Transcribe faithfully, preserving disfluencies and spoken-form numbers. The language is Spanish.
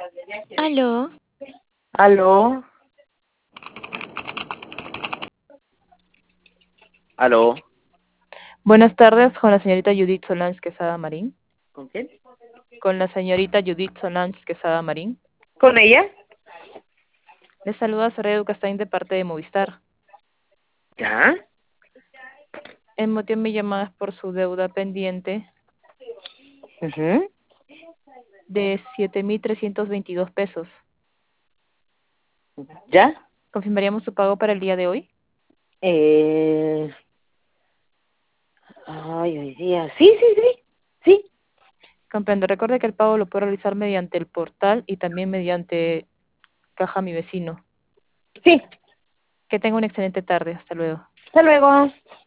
Aló, ¿Aló? ¿Aló? buenas tardes con la señorita Judith Solans Quesada Marín. ¿Con quién? Con la señorita Judith Solans Quesada Marín. ¿Con ella? Le saluda Soraya Ducastain de parte de Movistar. ¿Ya? El motivo de mi llamada es por su deuda pendiente Ujú. de siete mil trescientos veintidós pesos. ¿Ya? ¿Confirmaríamos su pago para el día de hoy? Eh... Ay, hoy día. Sí, sí, sí. Sí. Comprendo. Recuerde que el pago lo puedo realizar mediante el portal y también mediante Caja Mi Vecino. Sí. Que tenga una excelente tarde. Hasta luego. Hasta luego.